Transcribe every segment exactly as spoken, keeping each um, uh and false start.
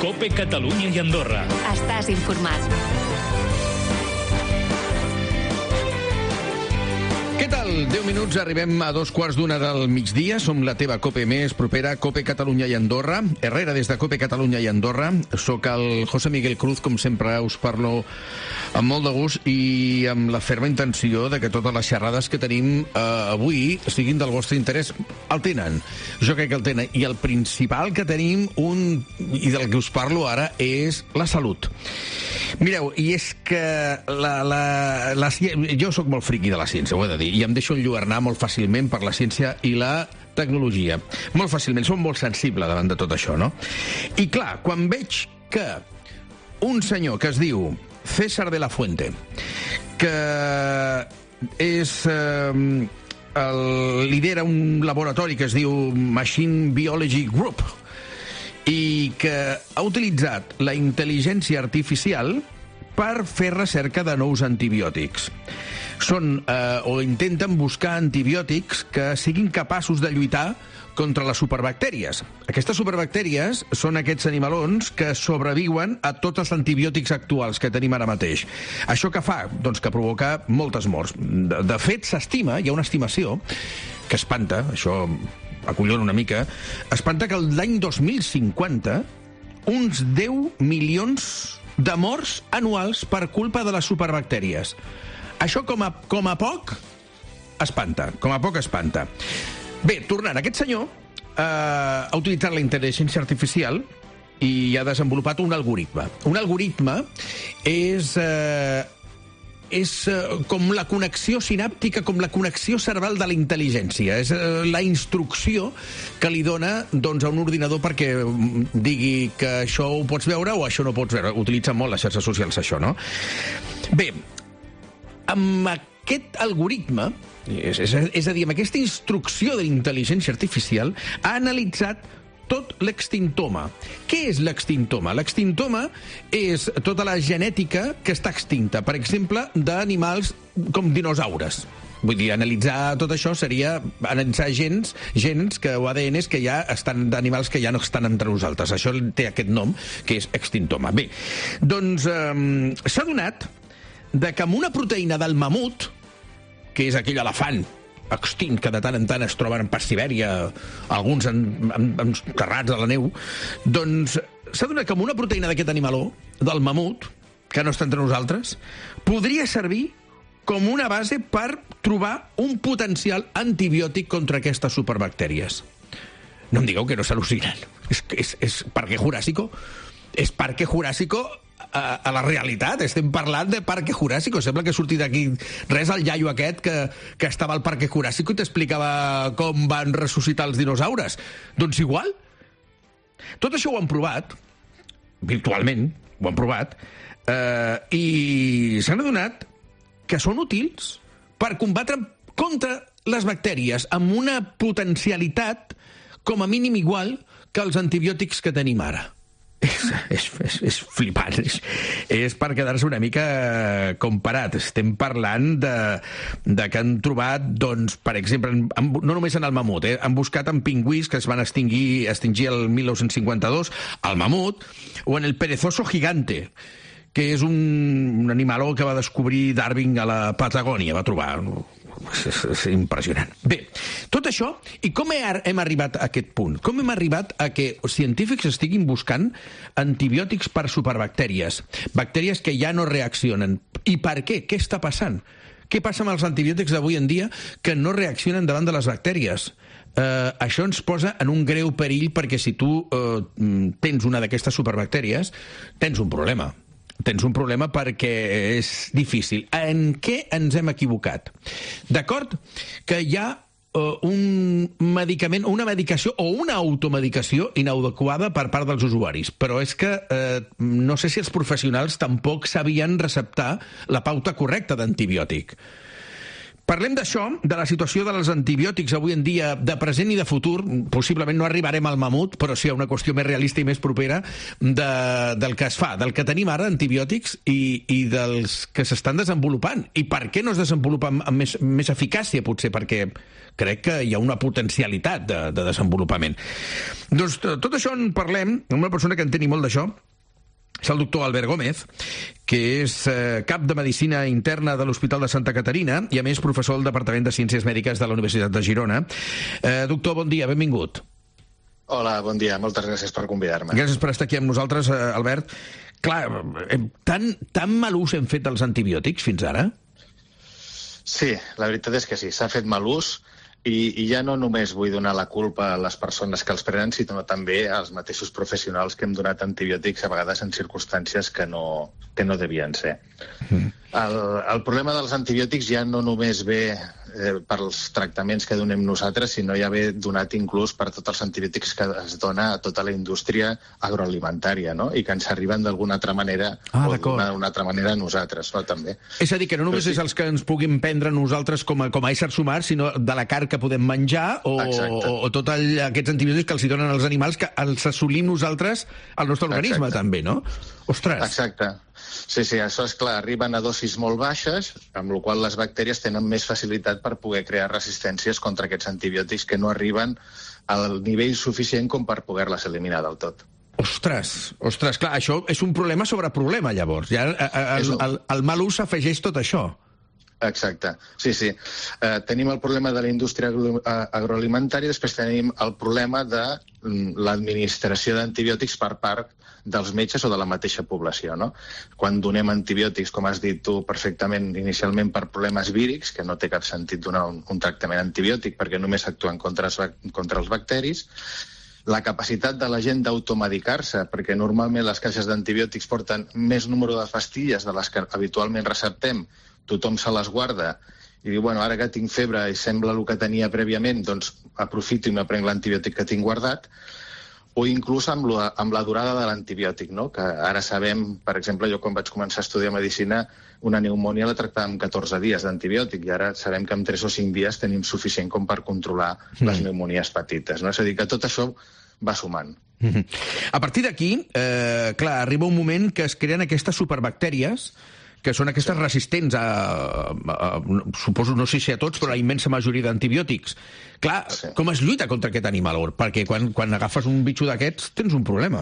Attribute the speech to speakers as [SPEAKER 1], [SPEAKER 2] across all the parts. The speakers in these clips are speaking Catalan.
[SPEAKER 1] COPE Catalunya i Andorra.
[SPEAKER 2] Estàs informat.
[SPEAKER 3] Què tal? deu minuts, arribem a dos quarts d'una del migdia. Som la teva COPE més propera, COPE Catalunya i Andorra. Herrera, des de COPE Catalunya i Andorra. Soc el José Miguel Cruz, com sempre us parlo amb molt de gust i amb la ferma intenció de que totes les xerrades que tenim eh, avui siguin del vostre interès. El tenen, jo crec que el tenen. I el principal que tenim, un i del que us parlo ara, és la salut. Mireu, i és que la, la, la, jo sóc molt friqui de la ciència, ho he de dir, i em deixo enlluernar molt fàcilment per la ciència i la tecnologia. Molt fàcilment, som molt sensible davant de tot això, no? I clar, quan veig que un senyor que es diu César de la Fuente, que és... Eh, el, lidera un laboratori que es diu Machine Biology Group i que ha utilitzat la intel·ligència artificial per fer recerca de nous antibiòtics. Són, eh, o intenten buscar antibiòtics que siguin capaços de lluitar contra les superbactèries. Aquestes superbactèries són aquests animalons que sobreviuen a tots els antibiòtics actuals que tenim ara mateix. Això que fa? Doncs que provoca moltes morts. De, de fet, s'estima, hi ha una estimació que espanta, això acollona una mica, espanta que l'any dos mil cinquanta uns deu milions de morts anuals per culpa de les superbactèries. Això com a, com a poc espanta, com a poc espanta. Bé, tornant, aquest senyor eh, ha utilitzat la intel·ligència artificial i ha desenvolupat un algoritme. Un algoritme és... Eh, és eh, com la connexió sinàptica, com la connexió cerebral de la intel·ligència. És eh, la instrucció que li dona doncs, a un ordinador perquè digui que això ho pots veure o això no pots veure. Utilitza molt les xarxes socials, això, no? Bé, amb aquest algoritme, és, és, és a dir, amb aquesta instrucció de l'intel·ligència artificial, ha analitzat tot l'extintoma. Què és l'extintoma? L'extintoma és tota la genètica que està extinta, per exemple, d'animals com dinosaures. Vull dir, analitzar tot això seria analitzar gens, gens que, o A D Ns que ja estan, d'animals que ja no estan entre nosaltres. Això té aquest nom, que és extintoma. Bé, doncs eh, s'ha donat de que amb una proteïna del mamut, que és aquell elefant extint que de tant en tant es troben per Sibèria, alguns enterrats a la neu, doncs s'ha donat que amb una proteïna d'aquest animaló, del mamut, que no està entre nosaltres, podria servir com una base per trobar un potencial antibiòtic contra aquestes superbactèries. No em digueu que no s'al·lucinen. És, és, és Parque Jurásico. És Parque Jurásico a, a la realitat. Estem parlant de Parque Jurásico. Sembla que ha sortit d'aquí res al iaio aquest que, que estava al Parque Jurásico i t'explicava com van ressuscitar els dinosaures. Doncs igual. Tot això ho han provat, virtualment, ho han provat, eh, i s'han adonat que són útils per combatre contra les bactèries amb una potencialitat com a mínim igual que els antibiòtics que tenim ara. És, és, és, és flipant. És, és per quedar-se una mica comparat. Estem parlant de, de que han trobat, doncs, per exemple, en, no només en el mamut, eh, han buscat en pingüís que es van extingir, extingir el mil nou-cents cinquanta-dos, al mamut, o en el perezoso gigante, que és un, un animaló que va descobrir Darwin a la Patagònia, va trobar. És, és, és impressionant. Bé, tot això, i com he, hem arribat a aquest punt? Com hem arribat a que científics estiguin buscant antibiòtics per superbactèries, bactèries que ja no reaccionen? I per què? Què està passant? Què passa amb els antibiòtics d'avui en dia que no reaccionen davant de les bactèries? Eh, això ens posa en un greu perill perquè si tu eh, tens una d'aquestes superbactèries, tens un problema. Tens un problema perquè és difícil. En què ens hem equivocat? D'acord que hi ha uh, un medicament, una medicació o una automedicació inadequada per part dels usuaris, però és que uh, no sé si els professionals tampoc sabien receptar la pauta correcta d'antibiòtic. Parlem d'això, de la situació dels antibiòtics avui en dia, de present i de futur. Possiblement no arribarem al mamut, però sí a una qüestió més realista i més propera de, del que es fa, del que tenim ara, antibiòtics, i, i dels que s'estan desenvolupant. I per què no es desenvolupen amb més, més eficàcia, potser? Perquè crec que hi ha una potencialitat de, de desenvolupament. Doncs tot això en parlem amb una persona que enteni molt d'això. És el doctor Albert Gómez, que és eh, cap de Medicina Interna de l'Hospital de Santa Caterina i, a més, professor del Departament de Ciències Mèdiques de la Universitat de Girona. Eh, doctor, bon dia, benvingut.
[SPEAKER 1] Hola, bon dia, moltes gràcies per convidar-me.
[SPEAKER 3] Gràcies per estar aquí amb nosaltres, eh, Albert. Clar, eh, tan, tan mal ús hem fet dels antibiòtics fins ara?
[SPEAKER 1] Sí, la veritat és que sí, s'ha fet mal ús. I, I ja no només vull donar la culpa a les persones que els prenen, sinó també als mateixos professionals que hem donat antibiòtics a vegades en circumstàncies que no, que no devien ser. Mm. El, el problema dels antibiòtics ja no només ve eh, pels tractaments que donem nosaltres, sinó ja ve donat inclús per tots els antibiòtics que es dona a tota la indústria agroalimentària, no? I que ens arriben d'alguna altra manera
[SPEAKER 3] ah,
[SPEAKER 1] o d'una altra manera a nosaltres, no? També.
[SPEAKER 3] És a dir, que no només sí. és els que ens puguin prendre nosaltres com a, com a éssers humans, sinó de la carn que podem menjar o, o, o tots aquests antibiòtics que els hi donen als animals que els assolim nosaltres al nostre organisme. Exacte. També, no? Ostres!
[SPEAKER 1] Exacte. Sí, sí, això és clar, arriben a dosis molt baixes, amb la qual les bactèries tenen més facilitat per poder crear resistències contra aquests antibiòtics que no arriben al nivell suficient com per poder-les eliminar del tot.
[SPEAKER 3] Ostres, ostres, clar, això és un problema sobre problema, llavors. Ja el, el, el, el mal ús afegeix tot això.
[SPEAKER 1] Exacte, sí, sí. Eh, tenim el problema de la indústria agroalimentària, després tenim el problema de l'administració d'antibiòtics per part dels metges o de la mateixa població, no? Quan donem antibiòtics, com has dit tu perfectament inicialment, per problemes vírics, que no té cap sentit donar un, un tractament antibiòtic perquè només actuen contra els, contra els bacteris, la capacitat de la gent d'automedicar-se, perquè normalment les caixes d'antibiòtics porten més número de pastilles de les que habitualment receptem, tothom se les guarda i diu, bueno, ara que tinc febre i sembla el que tenia prèviament, doncs aprofito i m'aprenc l'antibiòtic que tinc guardat, o inclús amb la, amb la durada de l'antibiòtic, no? Que ara sabem, per exemple, jo quan vaig començar a estudiar medicina, una pneumònia la tractàvem amb catorze dies d'antibiòtic i ara sabem que en tres o cinc dies tenim suficient com per controlar mm. les pneumonies petites, no? És a dir, que tot això va sumant.
[SPEAKER 3] Mm-hmm. A partir d'aquí, eh, clar, arriba un moment que es creen aquestes superbactèries que són aquestes sí. resistents a, a, a, suposo, no sé si a tots, però a la immensa majoria d'antibiòtics. Clar, sí. com es lluita contra aquest animal? Perquè quan, quan agafes un bitxo d'aquests tens un problema.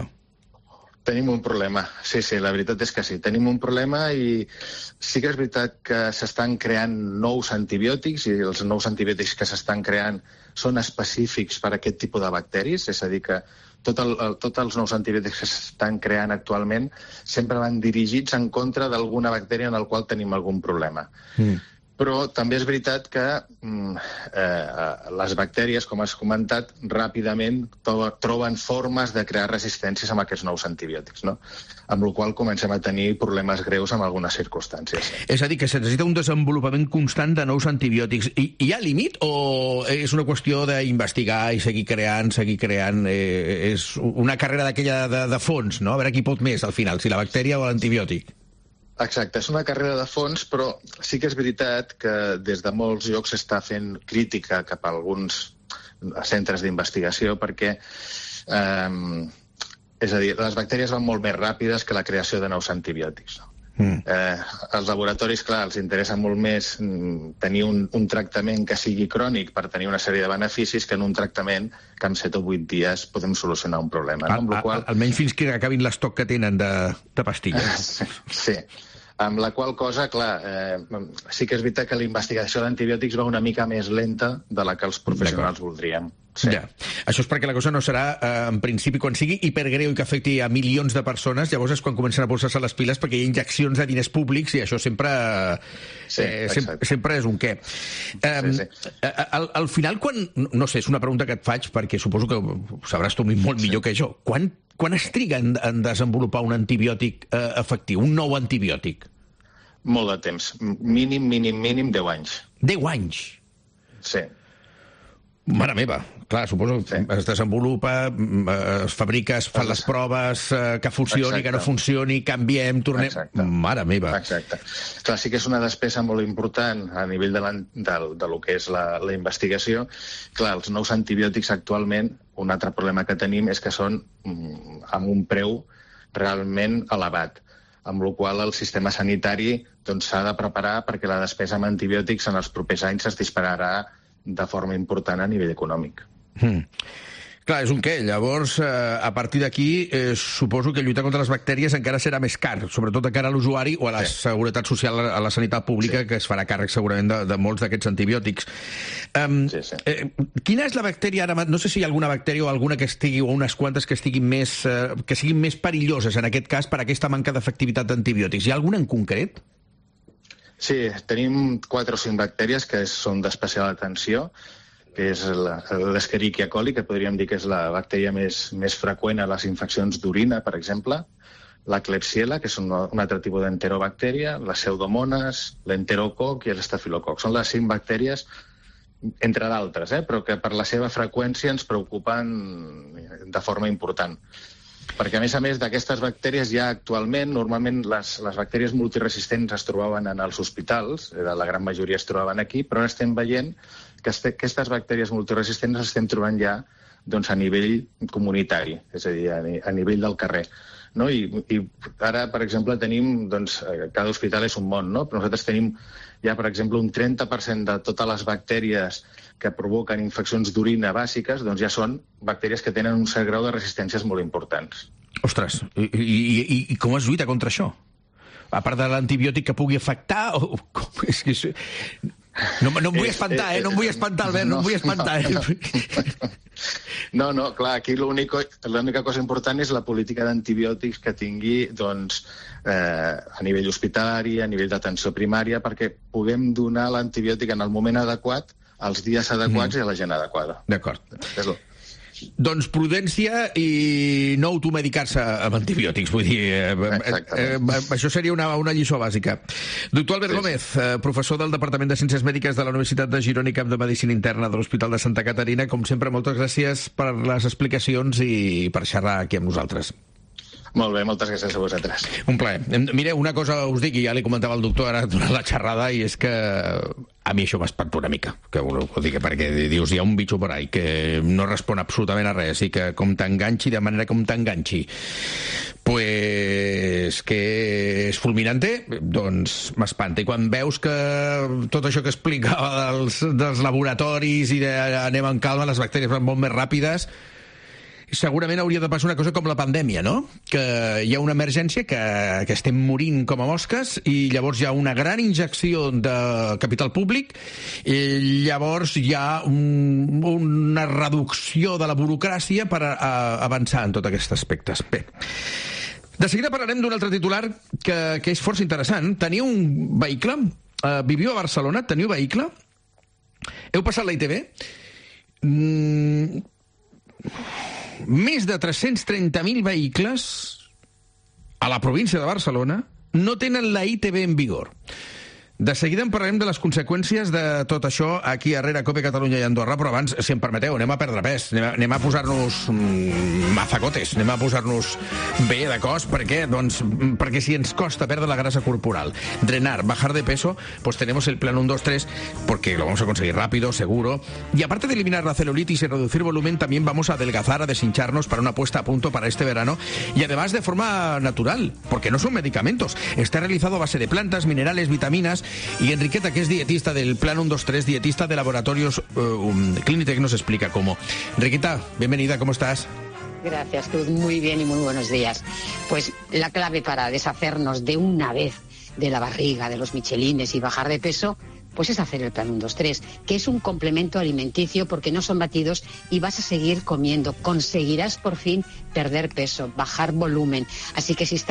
[SPEAKER 1] Tenim un problema, sí, sí, la veritat és que sí. Tenim un problema i sí que és veritat que s'estan creant nous antibiòtics i els nous antibiòtics que s'estan creant són específics per a aquest tipus de bacteris, és a dir que tot el, el, tots els nous antibiòtics que s'estan creant actualment sempre van dirigits en contra d'alguna bactèria en la qual tenim algun problema. Mm. Però també és veritat que eh, les bactèries, com has comentat, ràpidament troben formes de crear resistències amb aquests nous antibiòtics, no? Amb la qual comencem a tenir problemes greus en algunes circumstàncies.
[SPEAKER 3] És a dir, que se necessita un desenvolupament constant de nous antibiòtics. I hi ha límit o és una qüestió d'investigar i seguir creant, seguir creant? Eh, és una carrera d'aquella de, de fons, no? A veure qui pot més al final, si la bactèria o l'antibiòtic.
[SPEAKER 1] Exacte, és una carrera de fons, però sí que és veritat que des de molts llocs s'està fent crítica cap a alguns centres d'investigació perquè, eh, és a dir, les bactèries van molt més ràpides que la creació de nous antibiòtics. Mm. Eh, als laboratoris, clar, els interessa molt més tenir un, un tractament que sigui crònic per tenir una sèrie de beneficis que en un tractament que en set o vuit dies podem solucionar un problema. No? Amb la qual...
[SPEAKER 3] Almenys fins que acabin l'estoc que tenen de, de pastilles.
[SPEAKER 1] Sí. Amb la qual cosa, clar, eh, sí que és veritat que la investigació d'antibiòtics va una mica més lenta de la que els professionals voldrien. Sí.
[SPEAKER 3] Ja. Això és perquè la cosa no serà, eh, en principi, quan sigui hipergreu i que afecti a milions de persones, llavors és quan comencen a posar-se les piles perquè hi ha injeccions de diners públics i això sempre,
[SPEAKER 1] sí,
[SPEAKER 3] eh, sempre, sempre és un què. Eh, sí, sí. Al, al final, quan... No sé, és una pregunta que et faig perquè suposo que ho sabràs tu molt millor sí. que jo. Quan, quan es triga en, en desenvolupar un antibiòtic eh, efectiu, un nou antibiòtic?
[SPEAKER 1] Molt de temps. Mínim, mínim, mínim deu anys.
[SPEAKER 3] Deu anys?
[SPEAKER 1] Sí.
[SPEAKER 3] Mare meva, clar, suposo que sí. Es desenvolupa, es fabrica, es fan les proves, eh, que funcioni, Exacte. Que no funcioni, canviem, tornem... Exacte. Mare meva.
[SPEAKER 1] Exacte. Clar, sí que és una despesa molt important a nivell de, la, de, de lo que és la, la investigació. Clar, els nous antibiòtics actualment, un altre problema que tenim és que són mm, amb un preu realment elevat, amb la qual el sistema sanitari doncs, s'ha de preparar perquè la despesa amb antibiòtics en els propers anys es dispararà de forma important a nivell econòmic.
[SPEAKER 3] Hmm. Clar, és un què. Llavors, eh, a partir d'aquí, eh, suposo que lluitar contra les bactèries encara serà més car, sobretot de cara a l'usuari o a la sí. seguretat social, a la sanitat pública, sí. que es farà càrrec segurament de, de molts d'aquests antibiòtics. Um, sí, sí. Eh, quina és la bactèria ara? No sé si hi ha alguna bactèria o alguna que estigui, o unes quantes que estiguin més, eh, que siguin més perilloses, en aquest cas, per aquesta manca d'efectivitat d'antibiòtics. Hi ha alguna en concret?
[SPEAKER 1] Sí, tenim quatre o cinc bactèries que són d'especial atenció, que és l'Escherichia coli, que podríem dir que és la bactèria més, més freqüent a les infeccions d'orina, per exemple, la Klebsiella, que és un, un altre tipus d'enterobactèria, les pseudomonas, l'enterococ i l'estafilococ. Són les cinc bactèries, entre d'altres, eh, però que per la seva freqüència ens preocupen de forma important. Perquè, a més a més, d'aquestes bactèries ja actualment, normalment les, les bactèries multiresistents es trobaven en els hospitals, la gran majoria es trobaven aquí, però ara estem veient que este, aquestes bactèries multiresistents les estem trobant ja doncs, a nivell comunitari, és a dir, a, a nivell del carrer. No? I, I ara, per exemple, tenim, doncs, cada hospital és un món, no? Però nosaltres tenim ja, per exemple, un trenta per cent de totes les bactèries que provoquen infeccions d'orina bàsiques, doncs ja són bactèries que tenen un cert grau de resistències molt importants.
[SPEAKER 3] Ostres, i, i, i, i com es lluita contra això? A part de l'antibiòtic que pugui afectar? O, com, és que... No, no em vull espantar, eh? No em vull espantar, Albert, no, no em vull espantar.
[SPEAKER 1] No, no. No, no, clar, aquí l'única cosa important és la política d'antibiòtics que tingui doncs, eh, a nivell hospitalari, a nivell d'atenció primària, perquè puguem donar l'antibiòtic en el moment adequat, als dies adequats mm. i a la gent adequada.
[SPEAKER 3] D'acord. Doncs prudència i no automedicar-se amb antibiòtics, vull dir, eh, eh, això seria una, una lliçó bàsica. Doctor Albert sí. Gómez, eh, professor del Departament de Ciències Mèdiques de la Universitat de Girona i cap de Medicina Interna de l'Hospital de Santa Caterina, com sempre, moltes gràcies per les explicacions i per xerrar aquí amb nosaltres.
[SPEAKER 1] Molt bé, moltes gràcies a vosaltres.
[SPEAKER 3] Un plaer. Mireu, una cosa us dic, i ja li comentava el doctor ara durant la xerrada, i és que a mi això m'espanta una mica, que ho dic, perquè dius, hi ha un bitxo por ahí que no respon absolutament a res i que com t'enganxi, de manera com t'enganxi, pues que és fulminante, doncs m'espanta. I quan veus que tot això que explicava dels, dels laboratoris i de anem en calma, les bactèries van molt més ràpides, segurament hauria de passar una cosa com la pandèmia, no? Que hi ha una emergència, que, que estem morint com a mosques i llavors hi ha una gran injecció de capital públic i llavors hi ha un, una reducció de la burocràcia per a, a avançar en tots aquests aspectes. Bé, de seguida parlarem d'un altre titular que, que és força interessant. Teniu un vehicle? Uh, viviu a Barcelona? Teniu vehicle? Heu passat la I T V? Mm... Més de tres-cents trenta mil vehicles a la província de Barcelona no tenen la I T V en vigor. De seguida en parlarem de les conseqüències de tot això aquí a Herrera, Cope, Catalunya i Andorra, però abans, si em permeteu, anem a perdre pes, anem a, anem a posar-nos mm, mazacotes, anem a posar-nos bé de cos, ¿per qué? Doncs perquè si ens costa perdre la grasa corporal, drenar, bajar de peso, pues tenemos el plan uno, dos, tres, porque lo vamos a conseguir rápido, seguro, y aparte de eliminar la celulitis y reducir volumen, también vamos a adelgazar, a deshincharnos para una puesta a punto para este verano, y además de forma natural, porque no son medicamentos, está realizado a base de plantas, minerales, vitaminas. Y Enriqueta, que es dietista del Plan uno, dos, tres, dietista de Laboratorios uh, um, Clínica, nos explica cómo. Enriqueta, bienvenida, ¿cómo estás?
[SPEAKER 2] Gracias, Cruz, muy bien y muy buenos días. Pues la clave para deshacernos de una vez de la barriga, de los michelines y bajar de peso, pues es hacer el plan uno, dos, tres, que es un complemento alimenticio porque no son batidos y vas a seguir comiendo. Conseguirás por fin perder peso, bajar volumen. Así que si estás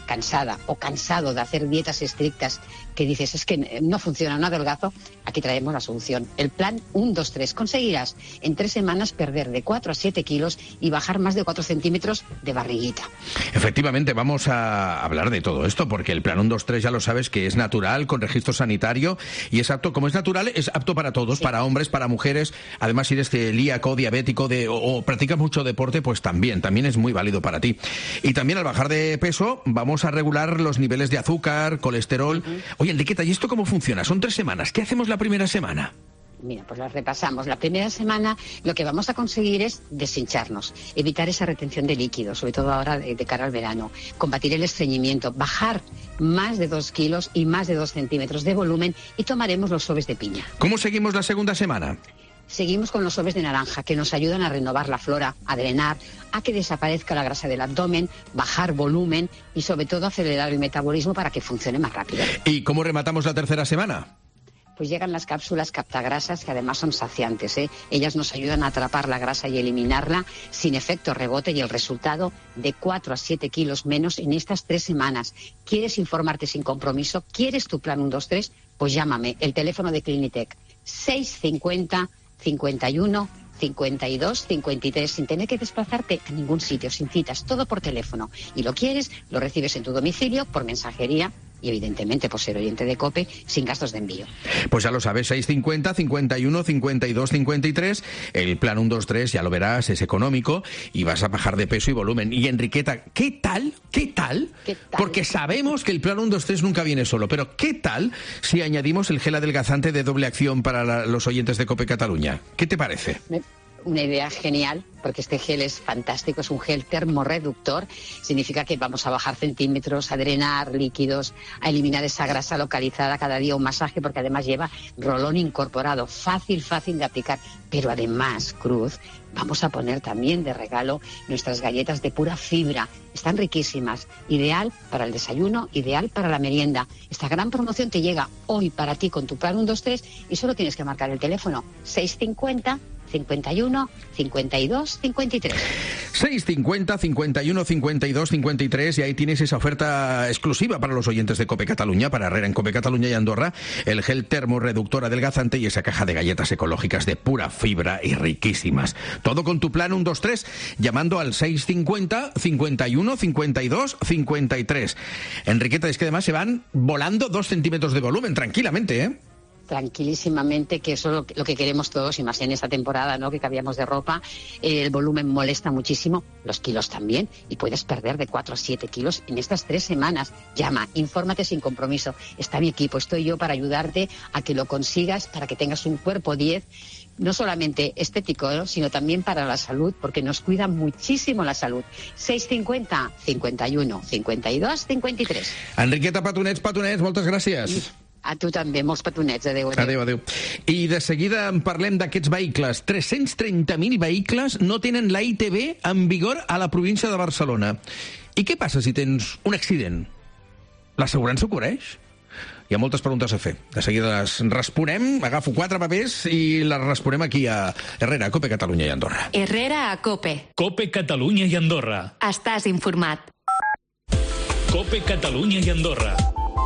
[SPEAKER 2] cansada o cansado de hacer dietas estrictas que dices, es que no funciona, no adelgazo, aquí traemos la solución. El plan uno dos tres. Conseguirás en tres semanas perder de cuatro a siete kilos y bajar más de cuatro centímetros de barriguita.
[SPEAKER 3] Efectivamente, vamos a hablar de todo esto, porque el plan uno dos tres ya lo sabes que es natural, con registro sanitario, y es apto, como es natural, es apto para todos, sí. Para hombres, para mujeres. Además, si eres celíaco, diabético de, o, o practicas mucho deporte, pues también, también es muy válido para ti. Y también al bajar de peso, vamos a regular los niveles de azúcar, colesterol. Uh-huh. Oye, Enriqueta, ¿y esto cómo funciona? Son tres semanas. ¿Qué hacemos la primera semana?
[SPEAKER 2] Mira, pues las repasamos. La primera semana lo que vamos a conseguir es deshincharnos, evitar esa retención de líquidos, sobre todo ahora de, de cara al verano, combatir el estreñimiento, bajar más de dos kilos y más de dos centímetros de volumen, y tomaremos los sobes de piña.
[SPEAKER 3] ¿Cómo seguimos la segunda semana?
[SPEAKER 2] Seguimos con los sobes de naranja, que nos ayudan a renovar la flora, a drenar, a que desaparezca la grasa del abdomen, bajar volumen y sobre todo acelerar el metabolismo para que funcione más rápido.
[SPEAKER 3] ¿Y cómo rematamos la tercera semana?
[SPEAKER 2] Pues llegan las cápsulas captagrasas, que además son saciantes, ¿eh? Ellas nos ayudan a atrapar la grasa y eliminarla sin efecto rebote, y el resultado de cuatro a siete kilos menos en estas tres semanas. ¿Quieres informarte sin compromiso? ¿Quieres tu plan uno dos tres? Pues llámame. El teléfono de Clinitec, seis cincuenta, cincuenta y uno, cincuenta y dos, cincuenta y tres, sin tener que desplazarte a ningún sitio, sin citas, todo por teléfono. Y lo quieres, lo recibes en tu domicilio, por mensajería, y evidentemente por ser oyente de COPE, sin gastos de envío.
[SPEAKER 3] Pues ya lo sabes, seis cincuenta, cincuenta y uno, cincuenta y dos, cincuenta y tres, el plan uno dos tres, ya lo verás, es económico y vas a bajar de peso y volumen. Y Enriqueta, ¿qué tal? ¿Qué tal? ¿Qué tal? Porque sabemos que el plan uno dos tres nunca viene solo, pero ¿qué tal si añadimos el gel adelgazante de doble acción para la, los oyentes de COPE Cataluña? ¿Qué te parece?
[SPEAKER 2] Me... Una idea genial, porque este gel es fantástico, es un gel termorreductor, significa que vamos a bajar centímetros, a drenar líquidos, a eliminar esa grasa localizada, cada día un masaje, porque además lleva rolón incorporado, fácil, fácil de aplicar, pero además, Cruz, vamos a poner también de regalo nuestras galletas de pura fibra, están riquísimas, ideal para el desayuno, ideal para la merienda. Esta gran promoción te llega hoy para ti con tu plan uno dos tres y solo tienes que marcar el teléfono seis cincuenta, cincuenta y uno, cincuenta y dos, cincuenta y tres.
[SPEAKER 3] seis cincuenta, cincuenta y uno, cincuenta y dos, cincuenta y tres, y ahí tienes esa oferta exclusiva para los oyentes de COPE Cataluña, para Herrera en COPE Cataluña y Andorra, el gel termorreductor adelgazante y esa caja de galletas ecológicas de pura fibra y riquísimas. Todo con tu plan uno dos tres, llamando al seis cincuenta, cincuenta y uno, cincuenta y dos, cincuenta y tres. Enriqueta, es que además se van volando dos centímetros de volumen, tranquilamente, ¿eh?
[SPEAKER 2] Tranquilísimamente, que eso es lo que, lo que queremos todos, y más en esta temporada, ¿no?, que cambiamos de ropa. Eh, el volumen molesta muchísimo, los kilos también, y puedes perder de cuatro a siete kilos en estas tres semanas. Llama, infórmate sin compromiso. Está mi equipo, estoy yo para ayudarte a que lo consigas, para que tengas un cuerpo diez, no solamente estético, ¿no?, sino también para la salud, porque nos cuida muchísimo la salud. seis cincuenta, cincuenta y uno, cincuenta y dos, cincuenta y tres.
[SPEAKER 3] Enriqueta Patonets, Patonets, moltes gràcies.
[SPEAKER 2] I... A tu també, molts petonets. Adéu, adéu.
[SPEAKER 3] Adéu, adéu. I de seguida en parlem d'aquests vehicles. tres-cents trenta mil vehicles no tenen la I T V en vigor a la província de Barcelona. I què passa si tens un accident? L'assegurança ho cobreix? Hi ha moltes preguntes a fer. De seguida les responem, agafo quatre papers i les responem aquí a Herrera, a COPE Catalunya i Andorra.
[SPEAKER 4] Herrera a COPE.
[SPEAKER 5] COPE Catalunya i Andorra.
[SPEAKER 4] Estàs informat.
[SPEAKER 5] COPE Catalunya i Andorra.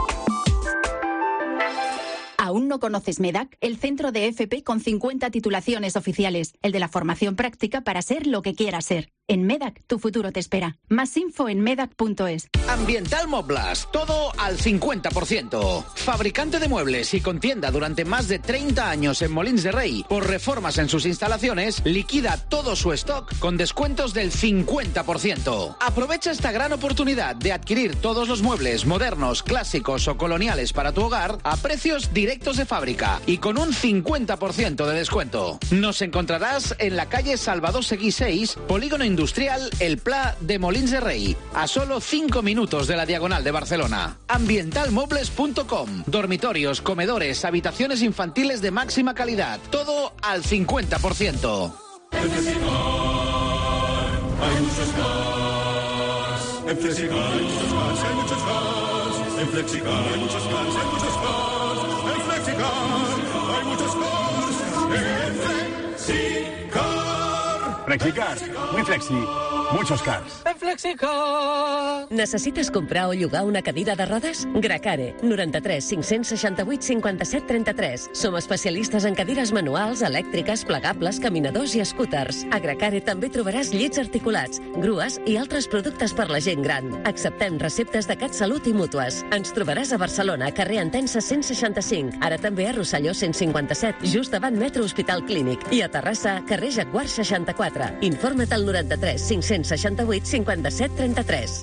[SPEAKER 6] ¿Aún no conoces MEDAC? El centro de F P con cincuenta titulaciones oficiales. El de la formación práctica para ser lo que quieras ser. En MEDAC, tu futuro te espera. Más info en medac punto es.
[SPEAKER 7] Ambiental Mobles, todo al cincuenta por ciento. Fabricante de muebles y con tienda durante más de treinta años en Molins de Rey. Por reformas en sus instalaciones, liquida todo su stock con descuentos del cincuenta por ciento. Aprovecha esta gran oportunidad de adquirir todos los muebles modernos, clásicos o coloniales para tu hogar a precios directos de fábrica y con un cincuenta por ciento de descuento. Nos encontrarás en la calle Salvador Seguí seis, Polígono Industrial El Pla de Molins de Rey, a solo cinco minutos de la Diagonal de Barcelona. ambiental mobles punto com. Dormitorios, comedores, habitaciones infantiles de máxima calidad. Todo al cincuenta por ciento.
[SPEAKER 8] En Flexicar hay muchos más. En Flexicar hay muchos más, hay muchos más. En Flexicar hay muchos más, hay muchos más. En Flexicar hay muchos más. En Flexicar.
[SPEAKER 9] Flexicar, muy flexi. muchos cars.
[SPEAKER 10] En Flexicar.
[SPEAKER 11] Necessites comprar o llogar una cadira de rodes? Gracare, noranta-tres cinc-cents seixanta-vuit cinquanta-set trenta-tres. Som especialistes en cadires manuals, elèctriques, plegables, caminadors i scooters. A Gracare també trobaràs llits articulats, grues i altres productes per la gent gran. Acceptem receptes de CatSalut i mútues. Ens trobaràs a Barcelona, carrer Entença cent seixanta-cinc. Ara també a Rosselló cent cinquanta-set, just davant Metro Hospital Clínic. I a Terrassa, carrer Jaguar seixanta-quatre. Informa't al noranta-tres cinc-cents seixanta-vuit cinquanta-set trenta-tres.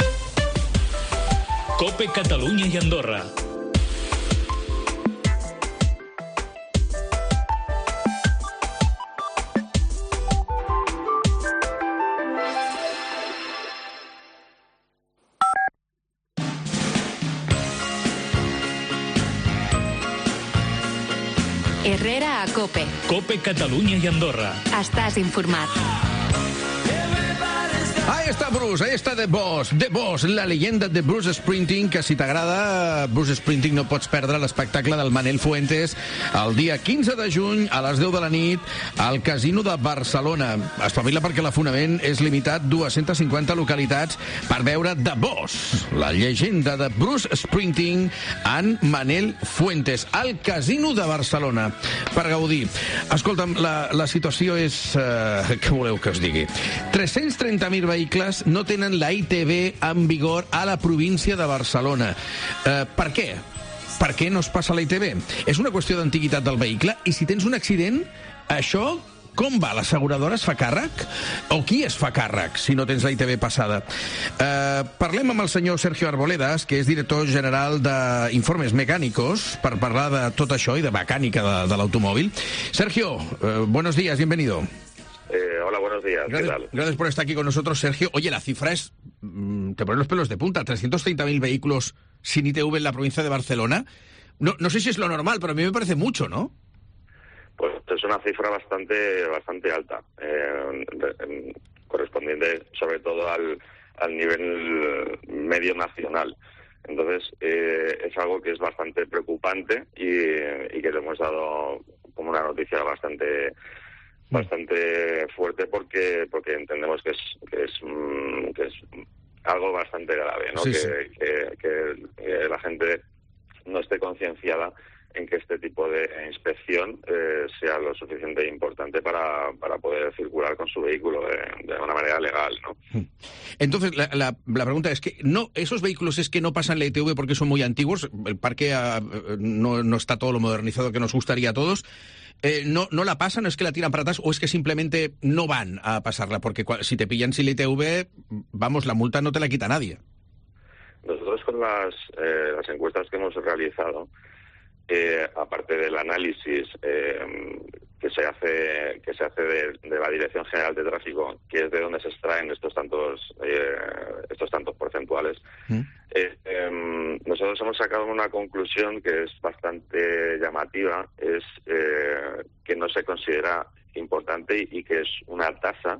[SPEAKER 5] COPE Catalunya i Andorra.
[SPEAKER 4] Herrera a COPE.
[SPEAKER 5] COPE Catalunya i Andorra.
[SPEAKER 4] Estàs informat.
[SPEAKER 3] Ahí está Bruce, ahí está The Boss, The Boss, la leyenda de Bruce Springsteen, que si t'agrada Bruce Springsteen no pots perdre l'espectacle del Manel Fuentes el dia quinze de juny a les deu de la nit al Casino de Barcelona. Espavila perquè l'afonament és limitat, dues-centes cinquanta localitats per veure The Boss, la llegenda de Bruce Springsteen en Manel Fuentes, al Casino de Barcelona, per gaudir. Escolta'm, la, la situació és... Eh, què voleu que us digui? tres-cents trenta mil vehicles no tenen la I T V en vigor a la província de Barcelona. Eh, per què? Per què no es passa la I T V? És una qüestió d'antiguitat del vehicle? I si tens un accident, això com va? L'asseguradora es fa càrrec? O qui es fa càrrec si no tens la I T V passada? Eh, parlem amb el senyor Sergio Arboledas, que és director general d'Informes Mecánicos, per parlar de tot això i de mecànica de, de l'automòvil. Sergio, eh, buenos días, bienvenido.
[SPEAKER 12] Eh, hola, buenos días.
[SPEAKER 3] Gracias,
[SPEAKER 12] ¿qué tal?
[SPEAKER 3] Gracias por estar aquí con nosotros, Sergio. Oye, la cifra es... Mmm, te ponen los pelos de punta. trescientos treinta mil vehículos sin I T V en la provincia de Barcelona. No, no sé si es lo normal, pero a mí me parece mucho, ¿no?
[SPEAKER 12] Pues es una cifra bastante bastante alta, eh, eh, correspondiente sobre todo al, al nivel medio nacional. Entonces, eh, es algo que es bastante preocupante y, y que te hemos dado como una noticia bastante... bastante fuerte porque porque entendemos que es que es que es algo bastante grave, ¿no?
[SPEAKER 3] Sí,
[SPEAKER 12] que,
[SPEAKER 3] sí.
[SPEAKER 12] Que, que, que la gente no esté concienciada en que este tipo de inspección eh, sea lo suficientemente importante para, para poder circular con su vehículo de, de una manera legal, ¿no?
[SPEAKER 3] Entonces, la, la, la pregunta es que no esos vehículos es que no pasan la I T V porque son muy antiguos, el parque uh, no, no está todo lo modernizado que nos gustaría a todos. Eh, no, no la pasan, es que la tiran para atrás o es que simplemente no van a pasarla, porque si te pillan sin la I T V, vamos, la multa no te la quita nadie.
[SPEAKER 12] Nosotros con las, eh, las encuestas que hemos realizado, eh, aparte del análisis eh, que se hace que se hace de, de la Dirección General de Tráfico, que es de donde se extraen estos tantos eh, estos tantos porcentuales, ¿Mm? eh, eh, nosotros hemos sacado una conclusión que es bastante llamativa, es eh, que no se considera importante y, y que es una tasa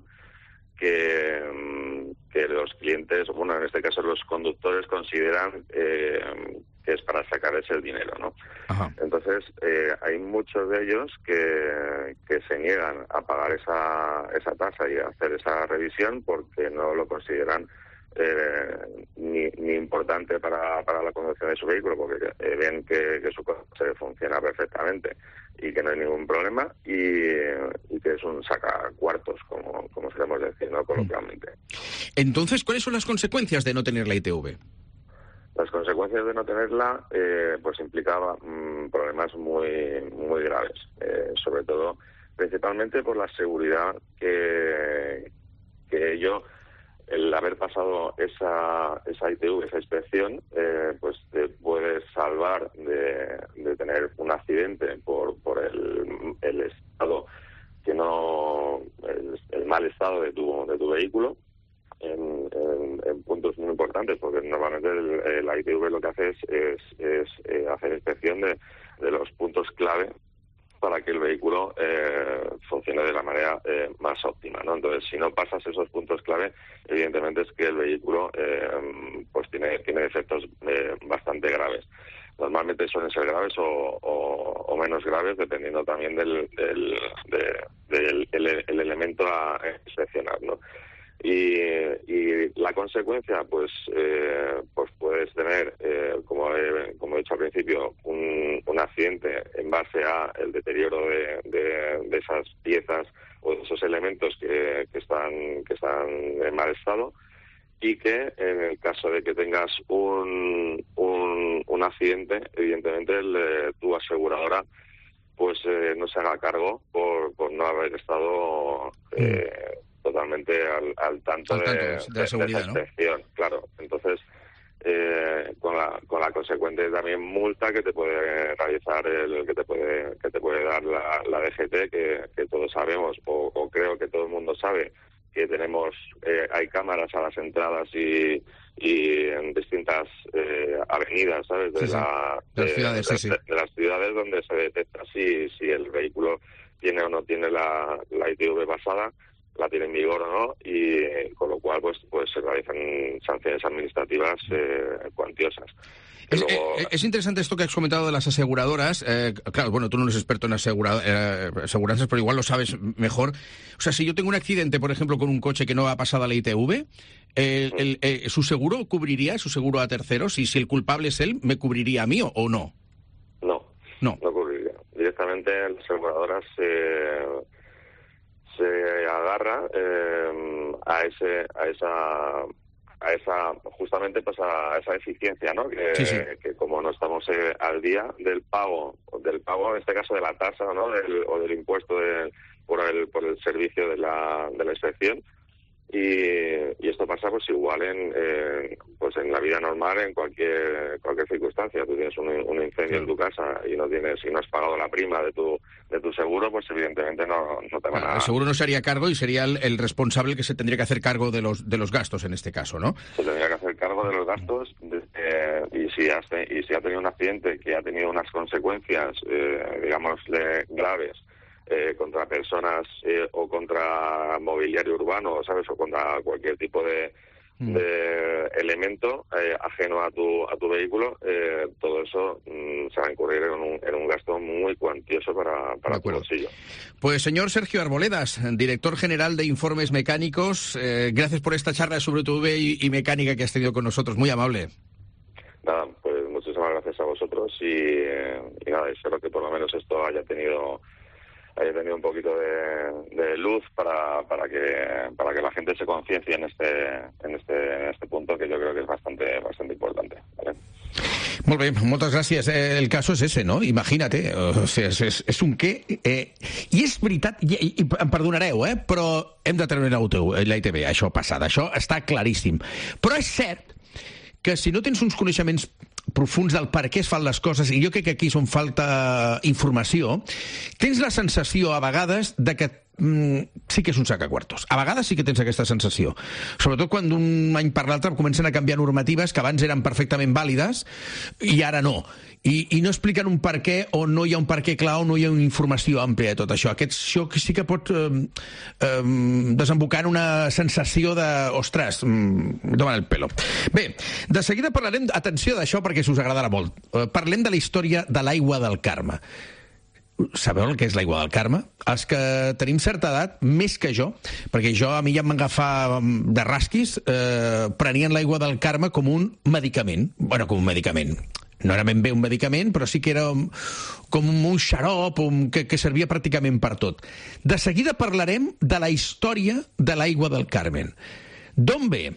[SPEAKER 12] que, que los clientes, bueno, en este caso los conductores, consideran eh, que es para sacarles el dinero, ¿no? Ajá. Entonces, eh, hay muchos de ellos que, que se niegan a pagar esa, esa tasa y a hacer esa revisión porque no lo consideran eh, ni, ni importante para, para la conducción de su vehículo, porque eh, ven que, que su coche funciona perfectamente y que no hay ningún problema y, y que es un sacacuartos, como, como solemos decir, ¿no? Coloquialmente.
[SPEAKER 3] Entonces, ¿cuáles son las consecuencias de no tener la I T V?
[SPEAKER 12] Las consecuencias de no tenerla eh, pues implicaba mmm, problemas muy muy graves, eh, sobre todo, principalmente por la seguridad que, que ello, el haber pasado esa esa I T V, esa inspección, eh, pues te puede salvar de, de tener un accidente por por el, el estado que no el, el mal estado de tu de tu vehículo. En, en, en puntos muy importantes, porque normalmente el, el I T V lo que hace es, es, es eh, hacer inspección de, de los puntos clave para que el vehículo eh, funcione de la manera eh, más óptima, ¿no? Entonces, si no pasas esos puntos clave, evidentemente es que el vehículo eh, pues tiene, tiene efectos eh, bastante graves. Normalmente suelen ser graves o, o, o menos graves, dependiendo también del, del, de, del el, el elemento a inspeccionar, ¿no? Y, y la consecuencia, pues, eh, pues puedes tener, eh, como, he, como he dicho al principio, un, un accidente en base a el deterioro de, de, de esas piezas o de esos elementos que, que están que están en mal estado, y que en el caso de que tengas un, un, un accidente, evidentemente el, eh, tu aseguradora pues eh, no se haga cargo por, por no haber estado eh, totalmente al, al tanto,
[SPEAKER 3] al tanto
[SPEAKER 12] de,
[SPEAKER 3] de, de la seguridad,
[SPEAKER 12] de esa inspección, ¿no? Claro. Entonces, eh, con la con la consecuente también multa que te puede realizar el que te puede que te puede dar la, la D G T, que, que todos sabemos, o, o creo que todo el mundo sabe, que tenemos eh, hay cámaras a las entradas y y en distintas eh, avenidas, ¿sabes? De,
[SPEAKER 3] sí, sí.
[SPEAKER 12] la,
[SPEAKER 3] de, las ciudades,
[SPEAKER 12] de,
[SPEAKER 3] sí, sí.
[SPEAKER 12] de, de las ciudades donde se detecta si si el vehículo tiene o no tiene la, la I T V pasada, la tiene en vigor o no, y eh, con lo cual pues pues se realizan sanciones administrativas eh, cuantiosas.
[SPEAKER 3] Es,
[SPEAKER 12] luego...
[SPEAKER 3] es, es interesante esto que has comentado de las aseguradoras. Eh, claro, bueno, tú no eres experto en asegura, eh, aseguranzas, pero igual lo sabes mejor. O sea, si yo tengo un accidente, por ejemplo, con un coche que no ha pasado a la I T V, eh, el, eh, ¿su seguro cubriría, su seguro a terceros? Y si el culpable es él, ¿me cubriría a mí o, o no?
[SPEAKER 12] No,
[SPEAKER 3] no,
[SPEAKER 12] no cubriría. Directamente las aseguradoras se, se agarra eh, a ese a esa... a esa justamente pues a esa eficiencia, ¿no? Que,
[SPEAKER 3] sí, sí.
[SPEAKER 12] que como no estamos eh, al día del pago del pago en este caso de la tasa, ¿no? Del, o del impuesto de, por el por el servicio de la de la inspección, y, y esto pasa pues igual en eh, pues en la vida normal, en cualquier cualquier circunstancia. Tú tienes un, un incendio en tu casa y no tienes y no has pagado la prima de tu de tu seguro, pues evidentemente no, no te van a...
[SPEAKER 3] El seguro no se haría cargo y sería el, el responsable el que se tendría que hacer cargo de los de los gastos en este caso, ¿no?
[SPEAKER 12] Se tendría que hacer cargo de los gastos de, eh, y si has y si ha tenido un accidente que ha tenido unas consecuencias, eh, digamos, graves, Eh, contra personas eh, o contra mobiliario urbano, ¿sabes? O contra cualquier tipo de, mm. de elemento eh, ajeno a tu a tu vehículo, eh, todo eso mm, se va a incurrir en un, en un gasto muy cuantioso para, para tu bolsillo.
[SPEAKER 3] Pues señor Sergio Arboledas, director general de Informes Mecánicos, eh, gracias por esta charla sobre tu V y, y mecánica que has tenido con nosotros, muy amable.
[SPEAKER 12] Nada, pues muchísimas gracias a vosotros y, eh, y nada, espero que por lo menos esto haya tenido haya tenido un poquito de, de luz para, para que para que la gente se conciencie en este en este en este punto, que yo creo que es bastante bastante importante, ¿vale?
[SPEAKER 3] Molt bé, moltes gràcies. Eh, el cas és ese, no? Imagina't, o sigui, és, és, és un què... Eh, I és veritat, i, i em perdonareu, eh, però hem de treure la I T V, això passada, això està claríssim. Però és cert que si no tens uns coneixements profuns del per què es fan les coses, i jo crec que aquí és on falta informació, tens la sensació a vegades de que mm, sí que és un sac a quartos. A vegades sí que tens aquesta sensació. Sobretot quan d'un any per l'altre comencen a canviar normatives que abans eren perfectament vàlides i ara no. I, i no expliquen un per què, o no hi ha un per què clar, o no hi ha una informació àmplia de tot això. Aquest xoc sí que pot eh, eh, desembocar en una sensació de, ostres, mm, tomen el pelo. Bé, de seguida parlarem, atenció d'això perquè us agradarà molt, eh, parlem de la història de l'aigua del Carme. Sabeu el que és l'aigua del Carme? Els que tenim certa edat, més que jo, perquè jo a mi ja em van agafar de rasquis, eh, prenien l'aigua del Carme com un medicament. Bueno, com un medicament. No era ben bé un medicament, però sí que era com un xarop un, que, que servia pràcticament per tot. De seguida parlarem de la història de l'aigua del Carme. D'on ve?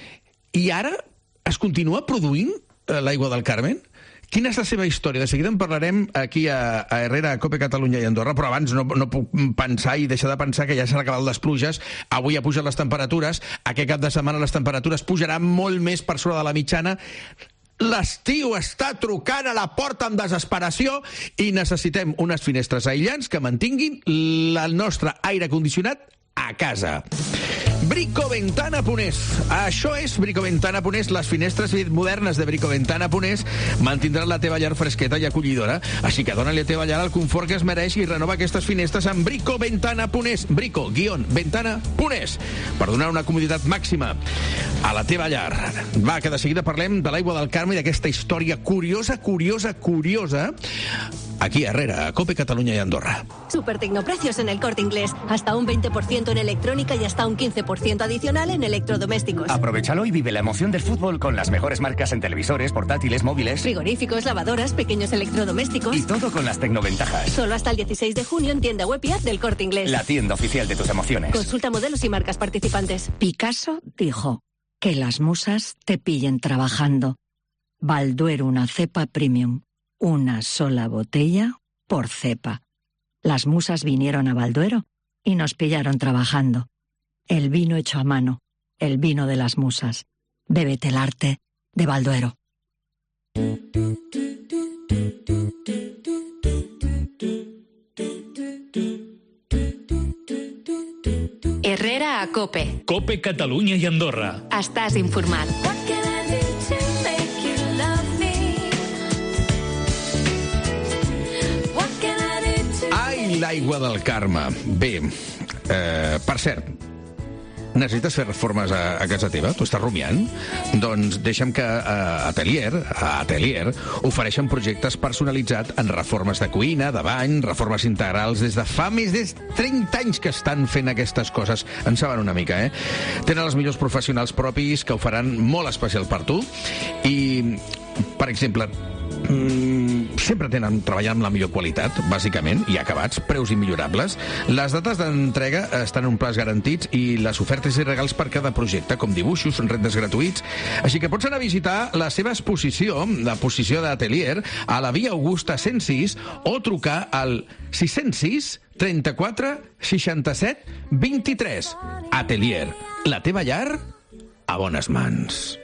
[SPEAKER 3] I ara es continua produint eh, l'aigua del Carme? Quina és la seva història? De seguida en parlarem aquí a, a Herrera, a COPE Catalunya i Andorra, però abans no, no puc pensar i deixar de pensar que ja s'han acabat les pluges, avui ha pujat les temperatures, aquest cap de setmana les temperatures pujaran molt més per sobre de la mitjana. L'estiu està trucant a la porta amb desesperació i necessitem unes finestres aïllants que mantinguin el nostre aire condicionat a casa. Bricoventana Ponés. Això és Bricoventana Ponés. Les finestres modernes de Bricoventana Ponés mantindran la teva llar fresqueta i acollidora. Així que dona-li a teva llar el confort que es mereix i renova aquestes finestres amb Bricoventana Ponés. Brico, guion, ventana, Ponés. Per donar una comoditat màxima a la teva llar. Va, que de seguida parlem de l'aigua del Carme i d'aquesta història curiosa, curiosa, curiosa aquí a Herrera, a COPE Catalunya y Andorra.
[SPEAKER 11] Super tecnoprecios en El Corte Inglés. Hasta un veinte por ciento en electrónica y hasta un quince por ciento adicional en electrodomésticos.
[SPEAKER 9] Aprovechalo y vive la emoción del fútbol con las mejores marcas en televisores, portátiles, móviles,
[SPEAKER 11] frigoríficos, lavadoras, pequeños electrodomésticos.
[SPEAKER 9] Y todo con las tecnoventajas.
[SPEAKER 11] Solo hasta el dieciséis de junio en tienda web y app del Corte Inglés.
[SPEAKER 9] La tienda oficial de tus emociones.
[SPEAKER 11] Consulta modelos y marcas participantes.
[SPEAKER 13] Picasso dijo: que las musas te pillen trabajando. Balduero, una cepa premium. Una sola botella por cepa. Las musas vinieron a Balduero y nos pillaron trabajando. El vino hecho a mano, el vino de las musas. Bébete el arte de Balduero.
[SPEAKER 4] Herrera a COPE.
[SPEAKER 5] COPE Catalunya i Andorra.
[SPEAKER 4] Estàs informat.
[SPEAKER 3] Ai, l'aigua del Carme. Bé, eh, per cert, necessites fer reformes a, a casa teva? Tu estàs rumiant? Doncs deixa'm que a Atelier, a Atelier ofereixen projectes personalitzats en reformes de cuina, de bany, reformes integrals. Des de fa més de trenta anys que estan fent aquestes coses. En saben una mica, eh? Tenen els millors professionals propis que ho faran molt especial per tu. I, per exemple, Mm, sempre tenen treballant amb la millor qualitat, bàsicament, i acabats, preus immillorables. Les dates d'entrega estan en un plaç garantits i les ofertes i regals per cada projecte, com dibuixos, rendes gratuïts. Així que pots anar a visitar la seva exposició, la posició d'Atelier, a la Via Augusta cent sis o trucar al sis zero sis, trenta-quatre, seixanta-set, vint-i-tres. Atelier, la teva llar a bones mans.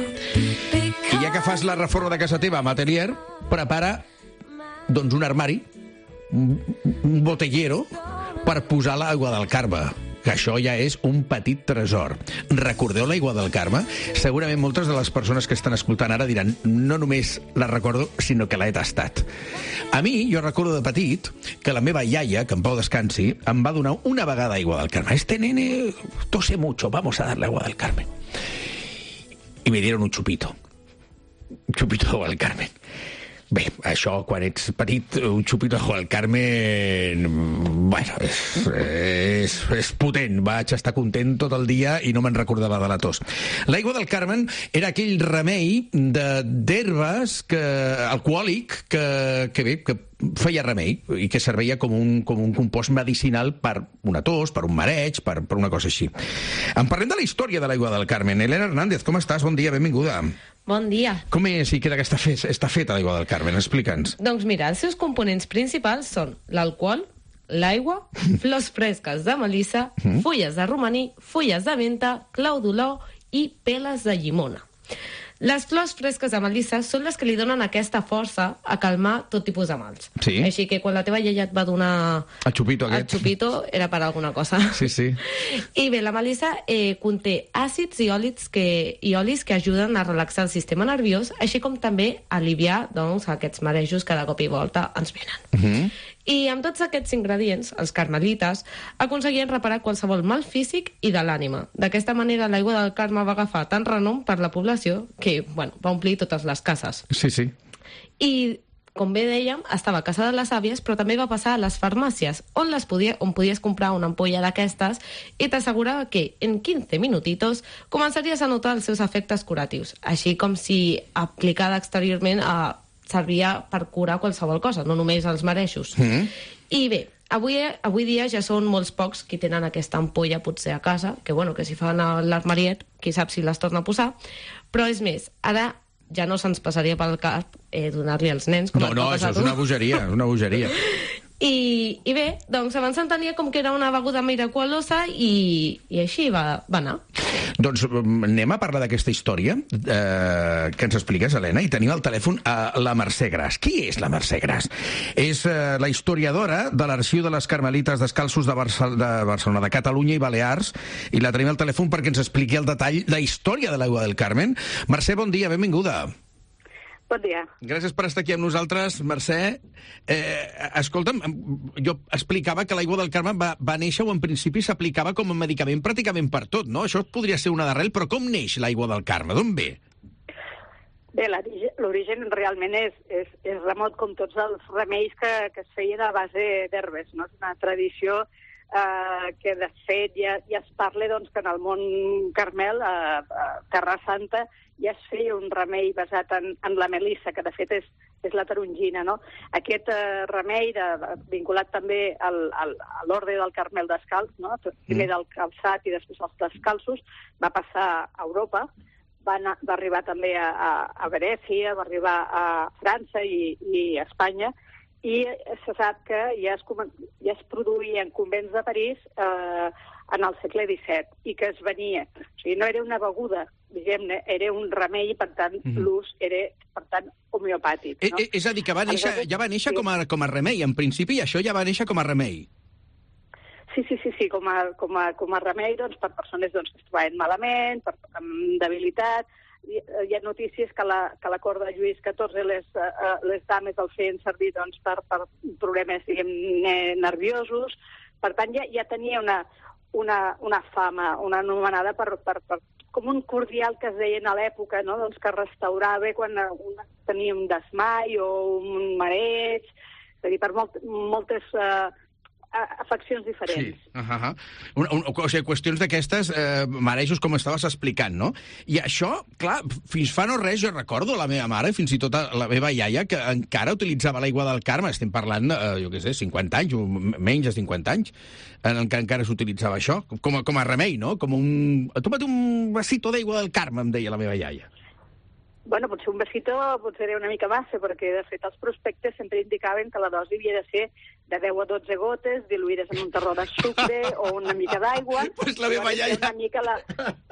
[SPEAKER 3] I ja que fas la reforma de casa teva amb Atelier, prepara doncs un armari, un, un botellero, per posar l'aigua del Carme, que això ja és un petit tresor. Recordeu l'aigua del Carme? Segurament moltes de les persones que estan escoltant ara diran: no només la recordo, sinó que l'he tastat. A mi, jo recordo de petit que la meva iaia, que en pau descansi, em va donar una vegada aigua del Carme. Este nene tose mucho, vamos a darle agua del Carmen. I me dieron un chupito. Un chupito d'agua del Carmen. Bé, això, quan ets petit, un xupito d'agua del Carmen, bueno, és, és, és potent. Vaig estar content tot el dia i no me'n recordava de la tos. L'aigua del Carmen era aquell remei d'herbes que, alcohòlic que, que bé, que feia remei i que servia com un, com un compost medicinal per una tos, per un mareig, per, per una cosa així. En parlem de la història de l'aigua del Carmen. Elena Hernández, com estàs? Bon dia, benvinguda.
[SPEAKER 14] Bon dia.
[SPEAKER 3] Com és i què d'aquesta fe, està feta l'aigua del Carmen? Explica'ns.
[SPEAKER 14] Doncs mira, els seus components principals són l'alcohol, l'aigua, flors fresques de melissa, mm. fulles de romaní, fulles de menta, clau d'olor i peles de llimona. Les flors fresques de melissa són les que li donen aquesta força a calmar tot tipus de mals.
[SPEAKER 3] Sí.
[SPEAKER 14] Així que quan la teva iaia et va donar
[SPEAKER 3] el xupito aquest,
[SPEAKER 14] el xupito era per alguna cosa.
[SPEAKER 3] Sí, sí.
[SPEAKER 14] I bé, la melissa eh, conté àcids i olis, que, i olis que ajuden a relaxar el sistema nerviós, així com també a aliviar doncs, aquests marejos que de cop i volta ens venen. Mm-hmm. I amb tots aquests ingredients, els carmelites aconseguien reparar qualsevol mal físic i de l'ànima. D'aquesta manera, l'aigua del Carme va agafar tant renom per la població que, bueno, va omplir totes les cases.
[SPEAKER 3] Sí, sí.
[SPEAKER 14] I, com bé dèiem, estava a casa de les àvies, però també va passar a les farmàcies, on, les podia, on podies comprar una ampolla d'aquestes i t'assegurava que en quinze minutitos començaries a notar els seus efectes curatius, així com si aplicada exteriorment a servia per curar qualsevol cosa, no només els marejos. Mm. I bé, avui, avui dia ja són molts pocs qui tenen aquesta ampolla potser a casa, que bueno, que si fan l'armariet, qui sap si les torna a posar, però és més, ara ja no se'ns passaria pel cap eh, donar-li als nens. Com
[SPEAKER 3] no, no, això és una bogeria, una bogeria.
[SPEAKER 14] I, I bé, doncs abans s'entenia com que era una beguda miraculosa i, i així va, va anar.
[SPEAKER 3] Doncs anem a parlar d'aquesta història eh, que ens expliques, Helena, i tenim al telèfon a la Mercè Gras. Qui és la Mercè Gras? És eh, la historiadora de l'Arxiu de les Carmelites Descalços de, Barça, de Barcelona, de Catalunya i Balears, i la tenim al telèfon perquè ens expliqui el detall, la història de l'aigua del Carmen. Mercè, bon dia, benvinguda.
[SPEAKER 15] Bon dia.
[SPEAKER 3] Gràcies per estar aquí amb nosaltres, Mercè. Eh, escolta'm, jo explicava que l'aigua del Carme va, va néixer o en principi s'aplicava com a medicament pràcticament per tot, no? Això podria ser una d'arrel, però com neix l'aigua del Carme? D'on ve?
[SPEAKER 15] Bé, l'origen realment és, és, és remot com tots els remeis que, que es feien a base d'herbes, no? És una tradició eh, que, de fet, ja, ja es parla doncs, que en el món Carmel, a, a Terra Santa, ja es feia un remei basat en, en la melissa, que de fet és, és la tarongina, no? Aquest eh, remei, de, vinculat també al, al, a l'ordre del Carmel descalç, no? Primer del calçat i després els descalços, va passar a Europa, va, anar, va arribar també a, a, a Venècia, va arribar a França i, i a Espanya, i se sap que ja es, ja es produïa en convents de París eh, en el segle disset, i que es venia. O sigui, no era una beguda, diguem-ne, era un remei, per tant, mm-hmm. l'ús era, per tant, homeopàtic. No?
[SPEAKER 3] Eh, eh, és a dir, que va néixer, ja va néixer sí. com, a, com a remei, en principi, això ja va néixer com a remei.
[SPEAKER 15] Sí, sí, sí, sí, com a, com a, com a remei doncs, per persones doncs, que es trobaven malament, per, amb debilitat. Hi, hi ha notícies que la, que la cort de Lluís catorze les, uh, les dames el feien servir doncs, per, per problemes diguem, nerviosos. Per tant, ja, ja tenia una, una, una fama, una anomenada per, per, per, com un cordial que es deien a l'època, no? Doncs que restaurava quan un tenia un desmai o un mareig, és a dir, per molt, moltes... Uh, afeccions diferents.
[SPEAKER 3] Sí, uh -huh. un, un, o sigui, qüestions d'aquestes eh, marejos, com estaves explicant, no? I això, clar, fins fa no res, jo recordo la meva mare, fins i tot la meva iaia, que encara utilitzava l'aigua del Carme, estem parlant, eh, jo què sé, cinquanta anys, o menys de cinquanta anys, en què encara s'utilitzava això, com a, com a remei, no? Com un... Toma't un vasito d'aigua del Carme, em deia la meva iaia.
[SPEAKER 15] Bueno, potser un besito potser era una mica massa, perquè, de fet, els prospectes sempre indicaven que la dosi havia de ser de deu a dotze gotes, diluïdes en un terró de sucre o una mica d'aigua.
[SPEAKER 3] Pues la meva iaia...
[SPEAKER 15] Una mica la...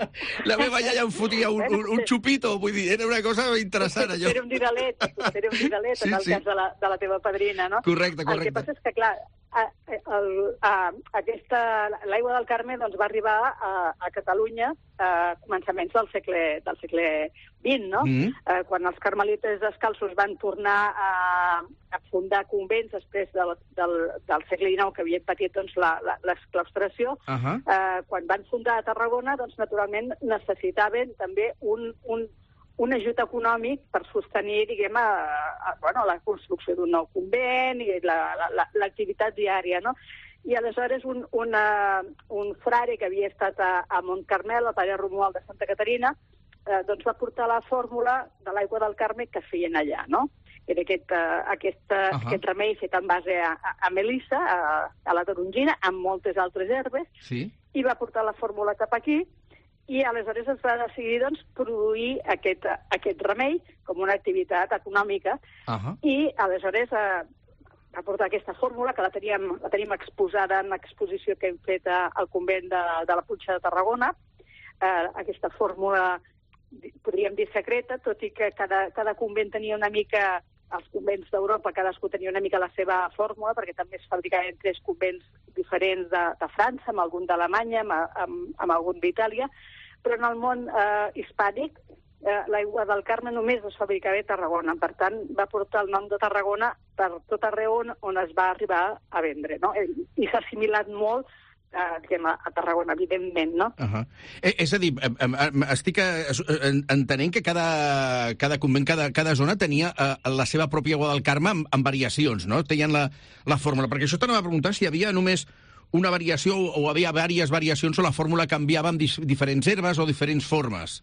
[SPEAKER 3] la meva iaia em fotia un, un, un xupito, vull dir, era una cosa interessant, allò.
[SPEAKER 15] Era un didalet, era un didalet, sí, en el sí. cas de la, de la teva padrina, no?
[SPEAKER 3] Correcte, correcte.
[SPEAKER 15] El que passa és que, clar, a, a, a, aquesta, l'aigua del Carme doncs, va arribar a, a Catalunya a començaments del segle, del segle vint, no? Mm-hmm. eh, quan els carmelites descalços van tornar a, a fundar convents després del, del, del segle dinou, que havien patit doncs, l'esclaustració, uh-huh. eh, quan van fundar a Tarragona, doncs, naturalment necessitaven també un, un, un ajut econòmic per sostenir, diguem, a, a, bueno, la construcció d'un nou convent i l'activitat la, la, diària, no? I aleshores un, una, un frare que havia estat a, a Montcarmel, el pare Romuald de Santa Caterina, eh, doncs va portar la fórmula de l'aigua del Carme que feien allà, no? Era aquest, uh, aquest, uh, uh-huh. aquest remei fet en base a, a, a melissa, a, a la tarongina, amb moltes altres herbes,
[SPEAKER 3] sí.
[SPEAKER 15] i va portar la fórmula cap aquí, i aleshores es va decidir doncs, produir aquest, aquest remei com una activitat econòmica, uh-huh. i aleshores uh, va portar aquesta fórmula, que la teníem, la tenim exposada en l'exposició que hem fet uh, al convent de, de la Punxa de Tarragona, uh, aquesta fórmula podríem dir secreta, tot i que cada, cada convent tenia una mica, els convents d'Europa, cadascú tenia una mica la seva fórmula, perquè també es fabricaven tres convents diferents de, de França, amb algun d'Alemanya, amb, amb, amb algun d'Itàlia, però en el món eh, hispànic eh, l'aigua del Carme només es fabricava a Tarragona, per tant va portar el nom de Tarragona per tot arreu on, on es va arribar a vendre, no? I s'ha assimilat molt Uh, a Tarragona, evidentment, no?
[SPEAKER 3] Uh-huh. eh, és a dir, estic entenent que cada, cada convent, cada, cada zona tenia uh, la seva pròpia aigua del Carme amb, amb variacions, no? Tenien la, la fórmula. Perquè això t'anava a preguntar si hi havia només una variació o havia diverses variacions o la fórmula canviava amb diferents herbes o diferents formes.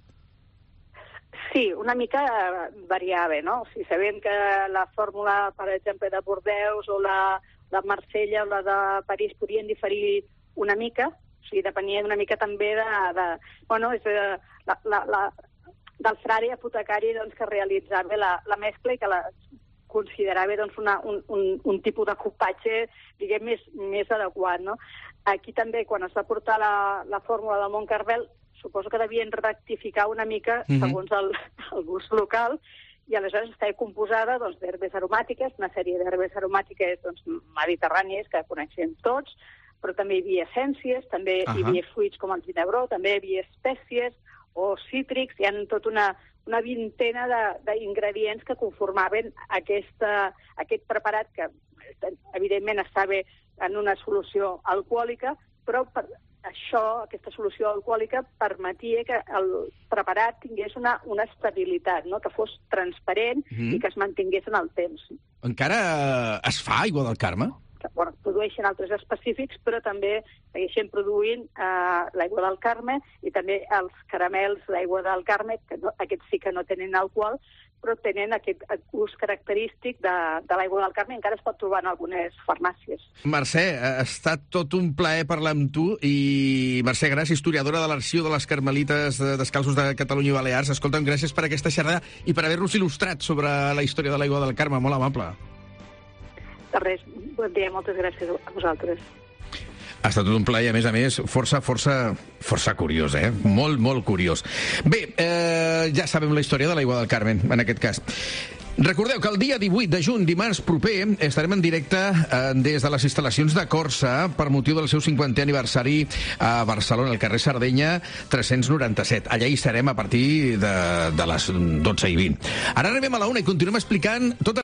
[SPEAKER 15] Sí, una mica variava, no? O sigui, sabem que la fórmula, per exemple, de Bordeus o la de Marsella o la de París podien diferir una mica, o sigui, depenia una mica també de... de bueno, és de, la, la, la, del frare apotecari doncs, que realitzava la, la mescla i que la considerava doncs, una, un, un, un tipus de copatge, diguem, més, més adequat, no? Aquí també, quan es va portar la, la fórmula del Montcarmel, suposo que devien rectificar una mica mm-hmm. segons el, el gust local, i aleshores estava composada doncs, d'herbes aromàtiques, una sèrie d'herbes aromàtiques doncs, mediterrànies que coneixem tots, però també hi havia essències, també uh-huh. hi havia fruits com el ginebró, també hi havia espècies o cítrics, hi ha tota una, una vintena d'ingredients que conformaven aquesta, aquest preparat que, evidentment, estava en una solució alcohòlica, però per, això, aquesta solució alcohòlica, permetia que el preparat tingués una, una estabilitat, no? Que fos transparent mm. i que es mantingués en el temps.
[SPEAKER 3] Encara es fa aigua del Carme?
[SPEAKER 15] Bueno, produeixen altres específics, però també segueixen produint eh, l'aigua del Carme i també els caramels d'aigua del Carme, que no, aquests sí que no tenen alcohol, però tenen aquest gust característic de, de l'aigua del Carme, encara es pot trobar en algunes farmàcies.
[SPEAKER 3] Mercè, ha estat tot un plaer parlar amb tu, i Mercè Gras, historiadora de l'Arxiu de les Carmelites Descalços de Catalunya i Balears. Escolta'm, gràcies per aquesta xerrada i per haver-nos il·lustrat sobre la història de l'aigua del Carme. Molt amable.
[SPEAKER 15] De res, bon dia, moltes gràcies a vosaltres.
[SPEAKER 3] Ha estat tot un plaer, a més a més, força, força, força curiós, eh? Molt, molt curiós. Bé, eh, ja sabem la història de l'aigua del Carme, en aquest cas. Recordeu que el dia divuit de juny, dimarts proper, estarem en directe eh, des de les instal·lacions de Corsa per motiu del seu cinquantè aniversari a Barcelona, al carrer Sardenya tres-cents noranta-set. Allà hi serem a partir de, de les dotze i vint. Ara arribem a la una i continuem explicant tota